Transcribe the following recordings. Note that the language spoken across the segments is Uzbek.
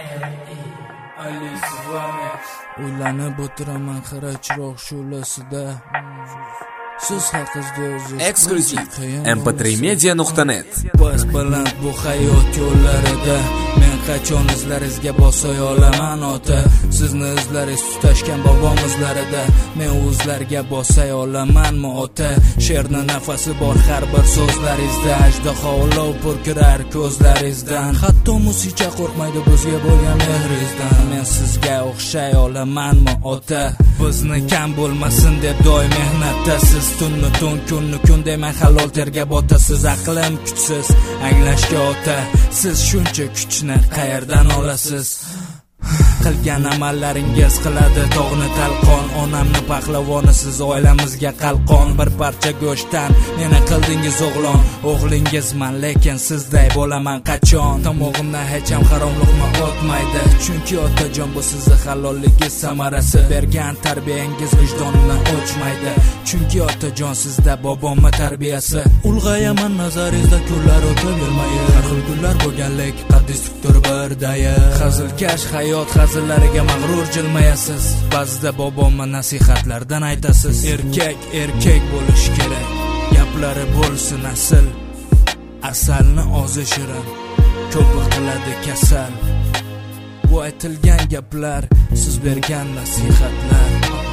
O'ylanib o'tiraman xira chiroq shulasida. Siz haqingizda Eksklyuziv mp3media.net. Bas baland bu hayot yo'llarida men qachon izlaringizga bosay olaman ota. Sizni izlaringiz tutashgan bobom izlarida men o'zlarga bosay olamanmi ota. She'rni nafasi bor har bir so'zlaringizda, ajdaho olov purkirar ko'zlaringizdan. Hatto musicha qo'rqmaydi bizga bo'lgan mehringizdan. Men sizga o'xshay olamanmi ota. Bizni kam bo'lmasin deb doim mehnatdasiz. Tunni tun, kunni kun demay halol terga botasiz. Aqlim kuchsiz, anglashga ota. Siz shuncha kuchni qayerdan olasiz? Qilgan amallaringiz qiladi tog'ni talqon. Onamni pahlavoni, siz oilamizga qalqon. Bir parcha go'shtdan meni qildingiz o'g'lon. O'g'lingizman, lekin sizday bo'laman qachon. Tomog'imdan hech ham harom luqma o'tmaydi, chunki otajon bu sizni halolligingiz samarasi. Bergan tarbiyangiz vijdonimdan o'chmaydi, chunki otajon sizda bobomning tarbiyasi. Ulg'ayaman nazaringizda kunlar o'tavermaydi. Har xil gullar bo'lganlik qaddis tuktur birdaya. Hazilkash hayot hazillariga mag'rur jilmayasiz. Ba'zida bobomning nasihatlardan aytasiz. Erkak bo'lish kerak, gaplari bo'lsin asl. Asalni ozi shirin, ko'p qiladi kasal. Bu aytilgan gaplar, siz bergan nasihatlar.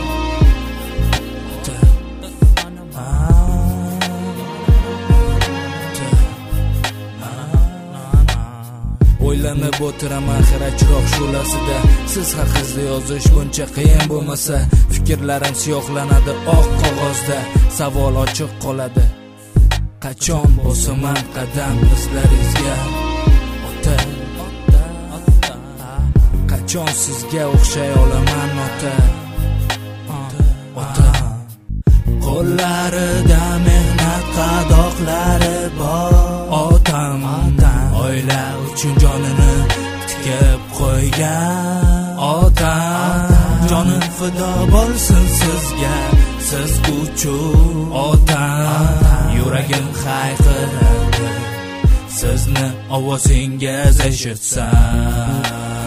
O'ylanib o'tiraman xira chiroq shulasida. Siz haqingizda yozish buncha qiyin bo'lmasa, fikrlarim siyohlanadi oq qog'ozda. Savol ochiq qoladi, qachon bosaman qadam izlaringizga ota. Qachon sizga o'xshay olaman ota. Qo'llarida mehnat qadoqlari bor otam. Oila uchun jonini tikib qo'ygan otam. Jonim fido bo'lsin sizga, siz uchun otam. Yuragim hayqiradi sizni ovozingiz eshitsam.